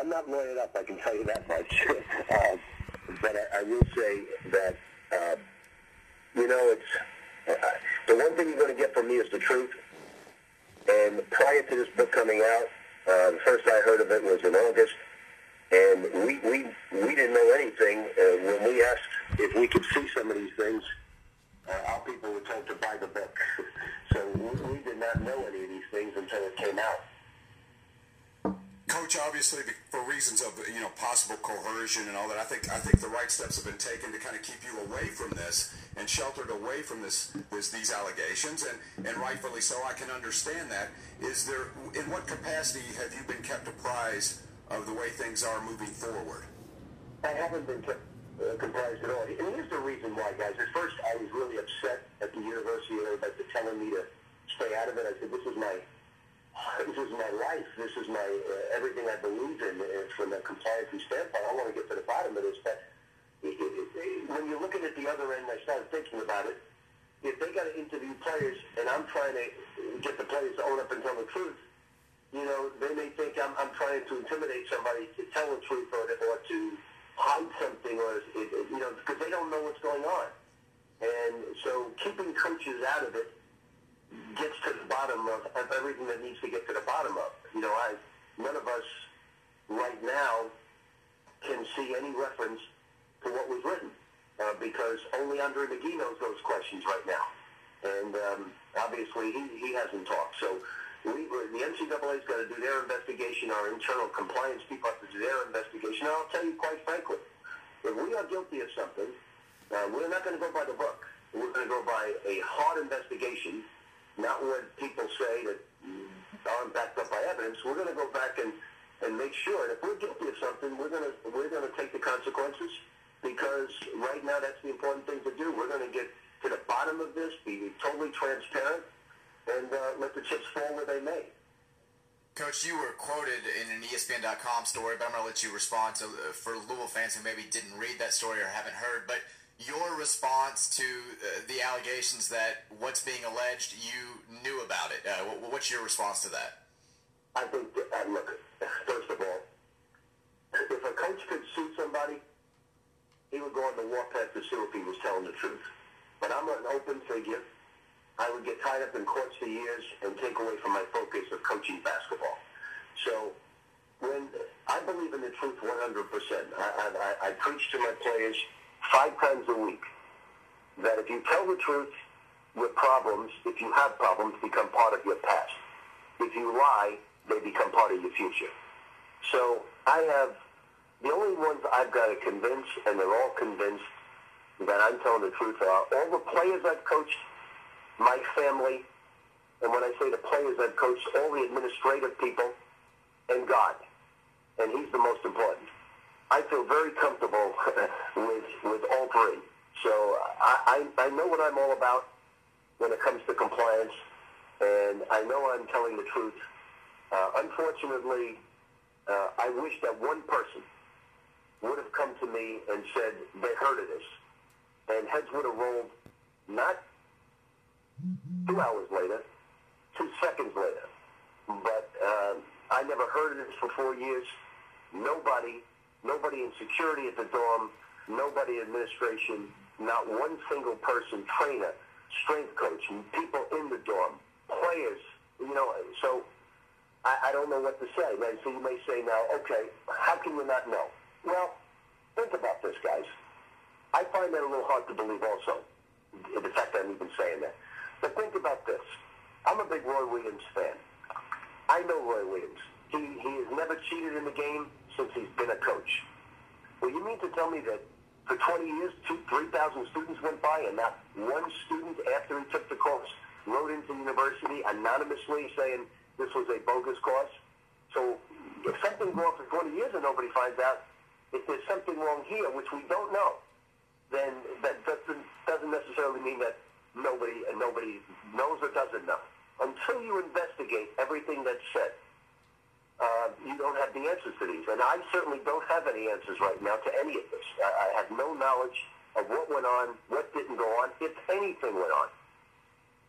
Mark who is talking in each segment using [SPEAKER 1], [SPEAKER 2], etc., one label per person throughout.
[SPEAKER 1] I'm not lawyered up, I can tell you that much. But I will say that, it's the one thing you're going to get from me is the truth. And prior to this book coming out, the first I heard of it was in August, and we didn't know anything. When we asked if we could see some of these things, our people were told to buy the book. So we did not know any of these things until it came out.
[SPEAKER 2] Coach, obviously, for reasons of possible coercion and all that, I think the right steps have been taken to kind of keep you away from this and sheltered away from these allegations, and rightfully so. I can understand that. Is there, in what capacity have you been kept apprised of the way things are moving forward?
[SPEAKER 1] I haven't been kept comprised at all. And here's the reason why, guys. At first, I was really upset at the university and everybody telling me to stay out of it. I said, this is my life. This is my everything I believe in. From a compliance standpoint, I want to get to the bottom of this. But when you're looking at the other end, I started thinking about it. If they got to interview players, and I'm trying to get the players to own up and tell the truth, they may think I'm trying to intimidate somebody to tell the truth or to hide something, or because they don't know what's going on. And so keeping coaches out of it gets to the bottom of everything that needs to get to the bottom of. None of us right now can see any reference to what was written because only Andre McGee knows those questions right now. And obviously he hasn't talked. So the NCAA's got to do their investigation. Our internal compliance people have to do their investigation. And I'll tell you quite frankly, if we are guilty of something, we're not going to go by the book. We're going to go by a hard investigation, not what people say that aren't backed up by evidence. We're going to go back and make sure. And if we're guilty of something, we're going to take the consequences, because right now that's the important thing to do. We're going to get to the bottom of this, be totally transparent, and let the chips fall where they may.
[SPEAKER 3] Coach, you were quoted in an ESPN.com story, but I'm going to let you respond to for Louisville fans who maybe didn't read that story or haven't heard. But your response to the allegations that what's being alleged, you knew about it. What's your response to that?
[SPEAKER 1] I think, look, first of all, if a coach could sue somebody, he would go on the warpath to sue if he was telling the truth. But I'm an open figure. I would get tied up in courts for years and take away from my focus of coaching basketball. So when I believe in the truth 100%, I preach to my players 5 times a week that if you tell the truth, your problems, if you have problems, become part of your past. If you lie, they become part of your future. So the only ones I've got to convince, and they're all convinced that I'm telling the truth, are all the players I've coached, my family, and when I say the players I've coached, all the administrative people, and God. And he's the most important. I feel very comfortable with all three. So I know what I'm all about when it comes to compliance, and I know I'm telling the truth. Unfortunately, I wish that one person would have come to me and said they heard of this, and heads would have rolled not 2 hours later, 2 seconds later. But I never heard of this for 4 years. Nobody in security at the dorm, nobody in administration, not one single person, trainer, strength coach, people in the dorm, players, so I don't know what to say. Right? So you may say now, okay, how can you not know? Well, think about this, guys. I find that a little hard to believe also, the fact that I'm even saying that. But think about this. I'm a big Roy Williams fan. I know Roy Williams. He has never cheated in the game since he's been a coach. Well, you mean to tell me that for 20 years, 3,000 students went by and not one student after he took the course wrote into the university anonymously saying this was a bogus course? So if something's wrong for 20 years and nobody finds out, if there's something wrong here, which we don't know, then that doesn't necessarily mean that nobody knows or doesn't know. Until you investigate everything that's said, you don't have the answers to these. And I certainly don't have any answers right now to any of this. I have no knowledge of what went on, what didn't go on, if anything went on.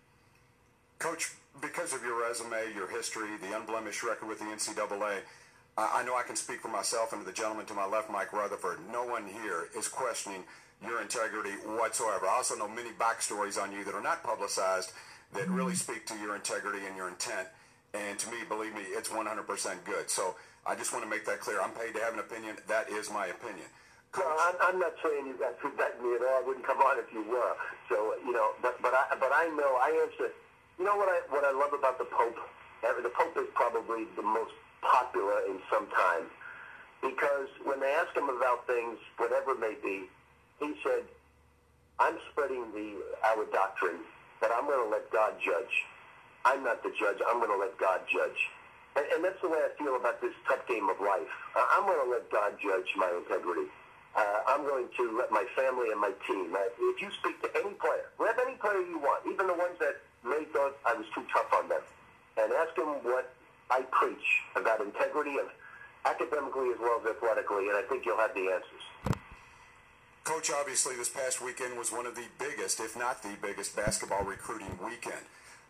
[SPEAKER 2] Coach, because of your resume, your history, the unblemished record with the NCAA, I know I can speak for myself and the gentleman to my left, Mike Rutherford. No one here is questioning your integrity whatsoever. I also know many backstories on you that are not publicized that really speak to your integrity and your intent. And to me, believe me, it's 100% good. So I just want to make that clear. I'm paid to have an opinion. That is my opinion.
[SPEAKER 1] No, I'm not saying you guys would back me at all. I wouldn't come on if you were. So, but I know, I answer. You know what I love about the Pope? The Pope is probably the most popular in some time, because when they ask him about things, whatever it may be, he said, I'm spreading our doctrine, but I'm going to let God judge. I'm not the judge. I'm going to let God judge. And that's the way I feel about this tough game of life. I'm going to let God judge my integrity. I'm going to let my family and my team. If you speak to any player, grab any player you want, even the ones that may thought I was too tough on them, and ask them what I preach about integrity, and academically as well as athletically, and I think you'll have the answers.
[SPEAKER 2] Coach, obviously this past weekend was one of the biggest, if not the biggest, basketball recruiting weekend.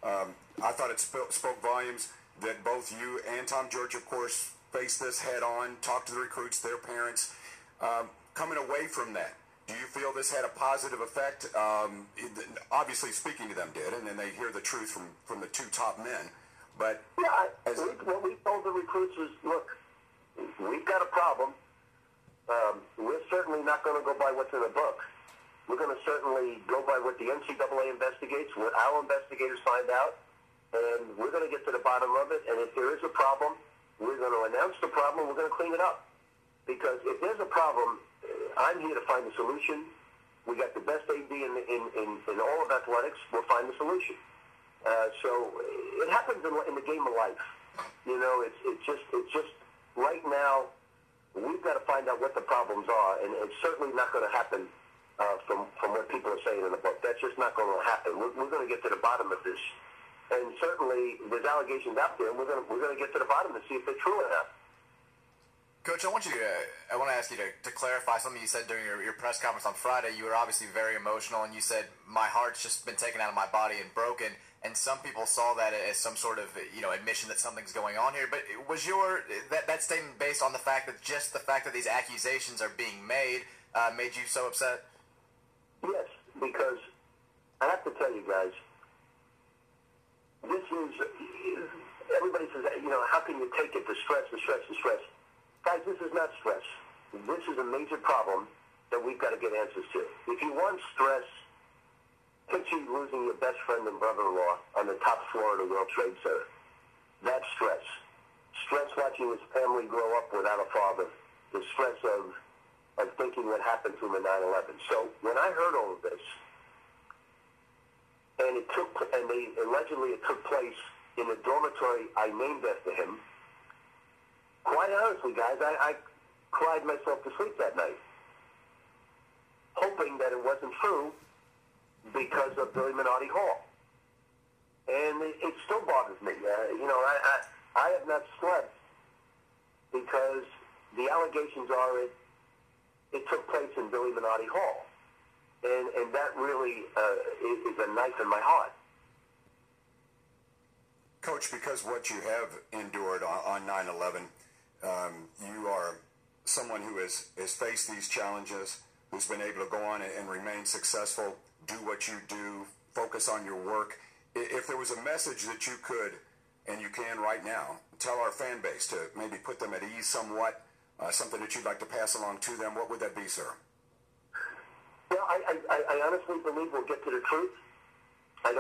[SPEAKER 2] I thought it spoke volumes that both you and Tom George, of course, faced this head on, talked to the recruits, their parents. Coming away from that, do you feel this had a positive effect? Obviously, speaking to them did, and then they hear the truth from the two top men. But
[SPEAKER 1] yeah, what we told the recruits was, look, we've got a problem. We're certainly not going to go by what's in the book. We're going to certainly go by what the NCAA investigates, what our investigators find out, and we're going to get to the bottom of it. And if there is a problem, we're going to announce the problem. We're going to clean it up. Because if there's a problem, I'm here to find the solution. We got the best AD in all of athletics. We'll find the solution. So it happens in the game of life. It's just right now we've got to find out what the problems are, and it's certainly not going to happen from what people are saying in the book. That's just not going to happen. We're going to get to the bottom of this, and certainly there's allegations out there, and we're going to get to the bottom and see if they're true or not.
[SPEAKER 3] Coach, I want to ask you to clarify something you said during your press conference on Friday. You were obviously very emotional, and you said, my heart's just been taken out of my body and broken. And some people saw that as some sort of admission that something's going on here. But was that statement based on the fact that these accusations are being made made you so upset?
[SPEAKER 1] Yes, because I have to tell you guys, this is, everybody says, how can you take it, the stress. Guys, this is not stress. This is a major problem that we've got to get answers to. If you want stress, picture you losing your best friend and brother-in-law on the top floor of the World Trade Center. That's stress. Stress watching his family grow up without a father. The stress of thinking what happened to him in 9/11. So when I heard all of this, and allegedly it took place in the dormitory I named after him, quite honestly, guys, I cried myself to sleep that night, hoping that it wasn't true because of Billy Minotti Hall. And it still bothers me. I have not slept because the allegations are it took place in Billy Minotti Hall. And that really is a knife in my heart.
[SPEAKER 2] Coach, because what you have endured on 9/11, you are someone who has faced these challenges, who's been able to go on and remain successful, do what you do, focus on your work. If there was a message that you could, and you can right now, tell our fan base to maybe put them at ease somewhat, something that you'd like to pass along to them, what would that be, sir?
[SPEAKER 1] Well, I honestly believe we'll get to the truth. I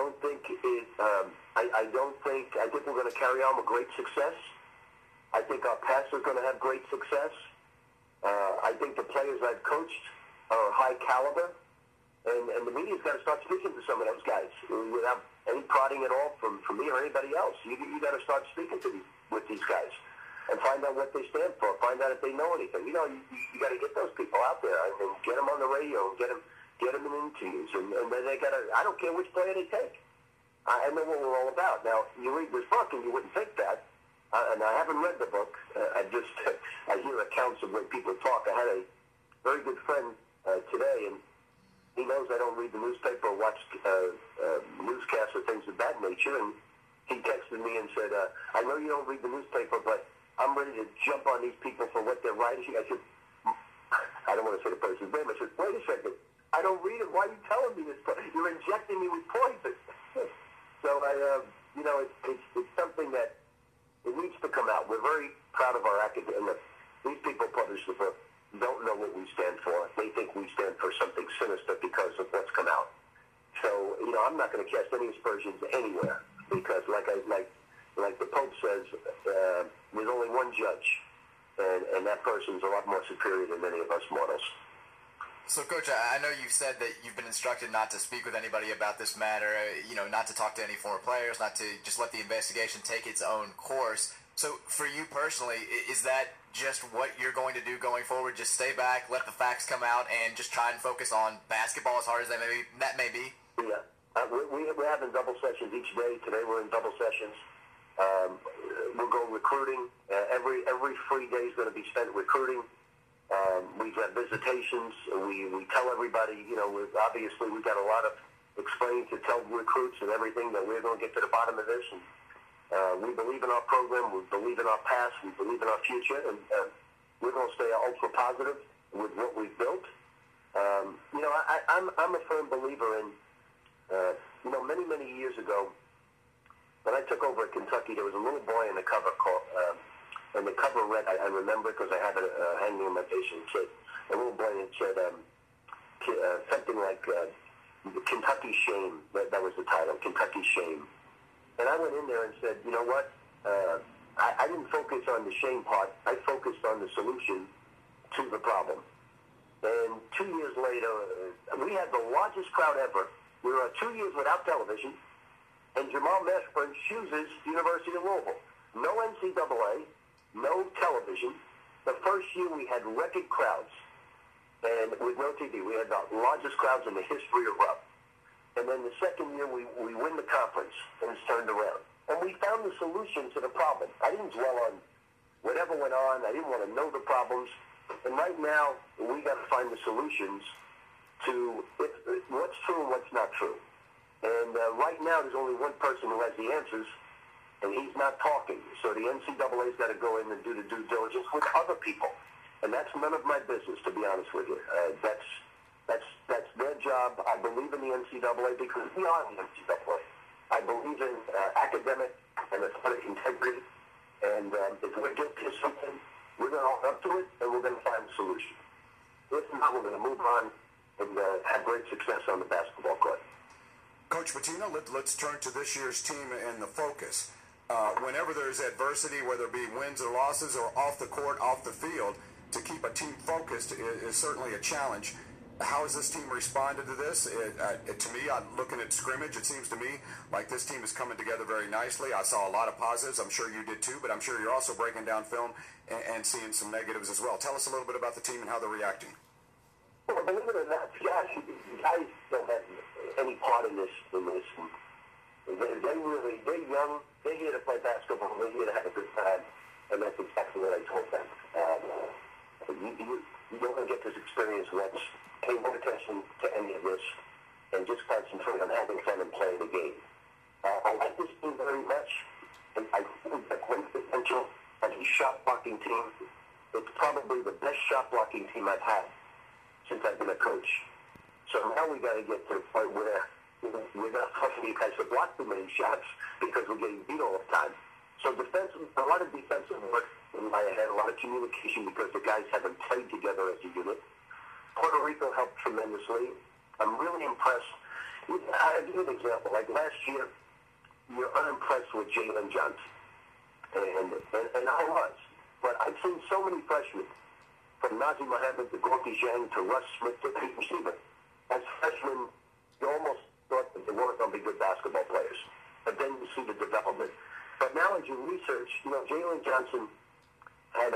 [SPEAKER 1] think we're going to carry on with great success. I think our pastor's going to have great success. I think the players I've coached are high caliber. And the media's got to start speaking to some of those guys without any prodding at all from me or anybody else. You got to start speaking with these guys and find out what they stand for. Find out if they know anything. You got to get those people out there and get them on the radio and get them in interviews. And then they got to. I don't care which player they take. I know what we're all about. Now you read this book and you wouldn't think that. And I haven't read the book. I hear accounts of when people talk. I had a very good friend today, and he knows I don't read the newspaper or watch newscasts or things of that nature. And he texted me and said, I know you don't read the newspaper, but I'm ready to jump on these people for what they're writing. I said, I don't want to say the person's name. I said, wait a second. I don't read it. Why are you telling me this? You're injecting me with poison. So it's something that it needs to come out. We're very proud of our academic. These people publish the book don't know what we stand for. They think we stand for something sinister because of what's come out. So, I'm not going to cast any aspersions anywhere because, like the Pope says, there's only one judge, and that person's a lot more superior than many of us mortals.
[SPEAKER 3] So, Coach, I know you've said that you've been instructed not to speak with anybody about this matter, not to talk to any former players, not to just let the investigation take its own course. So, for you personally, is that just what you're going to do going forward? Just stay back, let the facts come out, and just try and focus on basketball as hard as that may be?
[SPEAKER 1] Yeah. We're having double sessions each day. Today we're in double sessions. We'll go recruiting. Every free day is going to be spent recruiting. We've got visitations. We tell everybody, obviously we've got a lot of explaining to tell recruits and everything that we're going to get to the bottom of this. And we believe in our program. We believe in our past. We believe in our future. And we're going to stay ultra positive with what we've built. I'm a firm believer in, many years ago, when I took over at Kentucky, there was a little boy in the cover called, and the cover read, I remember because I have it hanging in my patient kit, a little boy that said something like Kentucky Shame. That was the title, Kentucky Shame. And I went in there and said, you know what? I didn't focus on the shame part. I focused on the solution to the problem. And 2 years later, we had the largest crowd ever. We were 2 years without television, and Jamal Mashburn chooses the University of Louisville. No NCAA, no television. The first year we had record crowds, and with no TV. We had the largest crowds in the history of Rupp. And then the second year we win the conference, and it's turned around. And we found the solution to the problem. I didn't dwell on whatever went on. I didn't want to know the problems. And right now, we got to find the solutions to what's true and what's not true. And right now, there's only one person who has the answers, and he's not talking. So the NCAA's got to go in and do the due diligence with other people. And that's none of my business, to be honest with you. That's their job. I believe in the NCAA because we are the NCAA. I believe in academic and athletic integrity. And if we're guilty of something, we're going to own up to it, and we're going to find a solution. If not, we're going to move on and have great success on the basketball court.
[SPEAKER 2] Coach Pitino, let's turn to this year's team and the focus. Whenever there's adversity, whether it be wins or losses or off the court, off the field, to keep a team focused is certainly a challenge. How has this team responded to this? To me, looking at scrimmage, it seems to me like this team is coming together very nicely. I saw a lot of positives. I'm sure you did too, but I'm sure you're also breaking down film and seeing some negatives as well. Tell us a little bit about the team and how they're reacting.
[SPEAKER 1] Well, believe it or not, guys don't have any part in this. They're young. They're here to play basketball. They're here to have a good time, and that's exactly what I told them. You don't get this experience once. Pay no attention to any of this, and just concentrate on having fun and playing the game. I like this team very much, and I think that great potential as a shot-blocking team. It's probably the best shot-blocking team I've had since I've been a coach. So now we got to get to the point where we're not forcing you guys to block too many shots because we're getting beat all the time. So a lot of defensive work in my head, a lot of communication because the guys haven't played together as a unit. Puerto Rico helped tremendously. I'm really impressed. I'll give you an example. Like last year, you're unimpressed with Jalen Johnson. And I was. But I've seen so many freshmen, from Nazi Mohammed to Gorky Zhang to Russ Smith to Pete Receiver. As freshmen, you almost thought that they weren't going to be good basketball players. But then you see the development. But now as you research, Jalen Johnson had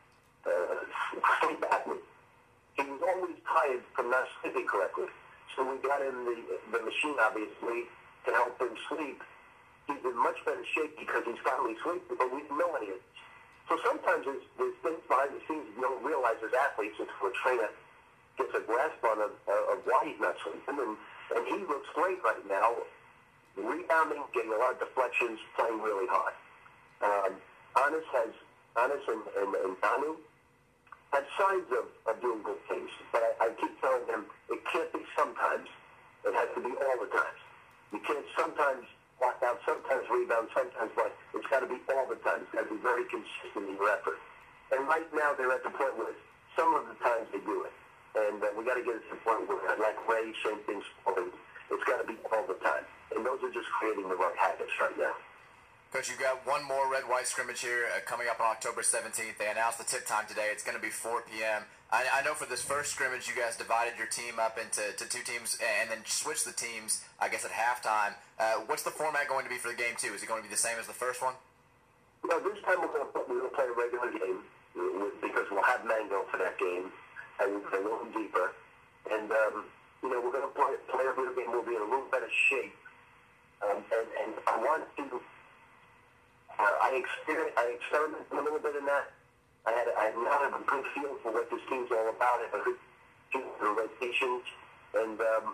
[SPEAKER 1] sleep apnea. He was always tired from not sleeping correctly. So we got him the machine, obviously, to help him sleep. He's in much better shape because he's finally sleeping, but we didn't know any of it. So sometimes there's things behind the scenes you don't realize as athletes until a trainer gets a grasp on of why he's not sleeping. And he looks great right now, rebounding, getting a lot of deflections, playing really hard. Anis has Giannis and Manu had signs of doing good things. But I keep telling them it can't be sometimes. It has to be all the time. You can't sometimes block out, sometimes rebound, sometimes block. It's got to be all the time. It's got to be very consistent in your effort. And right now they're at the point where some of the times they do it. And we got to get it to the point where, like Ray, same thing, it's got to be all the time. And those are just creating the right habits right now.
[SPEAKER 3] Coach, you've got one more red-white scrimmage here coming up on October 17th. They announced the tip time today. It's going to be 4 p.m. I know for this first scrimmage, you guys divided your team up into two teams and then switched the teams, I guess, at halftime. What's the format going to be for the game, too? Is it going to be the same as the first one?
[SPEAKER 1] No, this time we're going to play a regular game because we'll have Mango for that game, and we'll play a little deeper. And, we're going to play a little game. We'll be in a little better shape. And I want to... I experimented a little bit in that. I now have a good feel for what this team's all about. I have a good feel for the rotations, and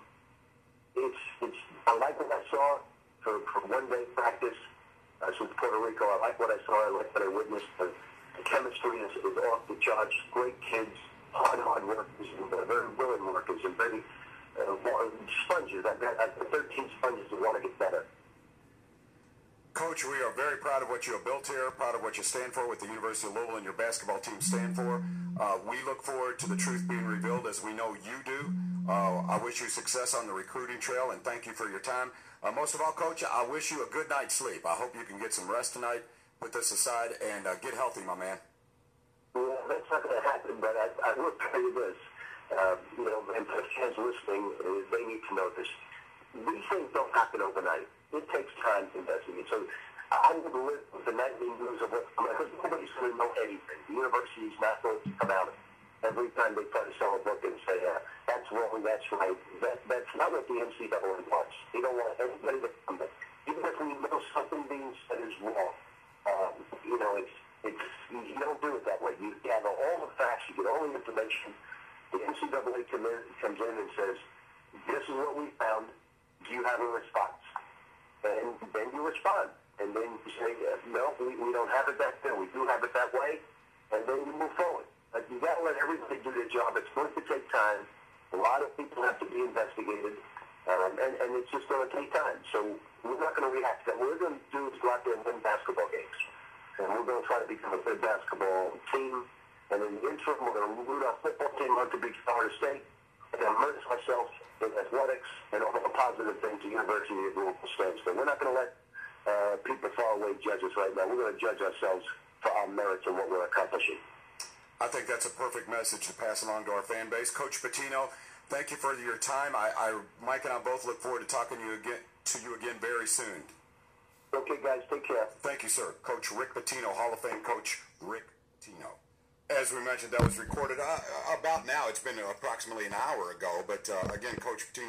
[SPEAKER 1] I like what I saw for one-day practice since Puerto Rico. I like what I saw. I like what I witnessed. The chemistry is off the charts. Great kids, hard workers, and very willing workers, and very sponges. I've got 13 sponges that want to get better.
[SPEAKER 2] Coach, we are very proud of what you have built here, proud of what you stand for, what the University of Louisville and your basketball team stand for. We look forward to the truth being revealed, as we know you do. I wish you success on the recruiting trail, and thank you for your time. Most of all, Coach, I wish you a good night's sleep. I hope you can get some rest tonight, put this aside, and get healthy, my man.
[SPEAKER 1] Yeah, that's not going to happen, but I will tell you this. And for fans listening, they need to know this. These things don't happen overnight. It takes time to investigate. So I'm going to live with the nightly news of what's coming, because nobody's going to know anything. The university's not going to come out every time they try to sell a book and say, that's wrong, that's right. That's not what the NCAA wants. They don't want anybody to come back. Even if we know something being said is wrong, you don't do it that way. You gather all the facts, you get all the information. The NCAA comes in and says, this is what we found. Do you have a response? And then you respond. And then you say, no, we don't have it that way. We do have it that way. And then you move forward. You got to let everybody do their job. It's going to take time. A lot of people have to be investigated. And it's just going to take time. So we're not going to react. What we're going to do is go out there and win basketball games. And we're going to try to become a good basketball team. And in the interim, we're going to root our football team out to beat Florida State. And immerse ourselves in athletics and all the positive things the University of Louisville stands for. We're not going to let people far away judge us right now. We're going to judge ourselves for our merits and what we're accomplishing.
[SPEAKER 2] I think that's a perfect message to pass along to our fan base. Coach Pitino, thank you for your time. Mike and I both look forward to talking to you again very soon.
[SPEAKER 1] Okay, guys, take care.
[SPEAKER 2] Thank you, sir. Coach Rick Pitino, Hall of Fame coach Rick Pitino. As we mentioned, that was recorded about now. It's been approximately an hour ago. But again, Coach Pitino.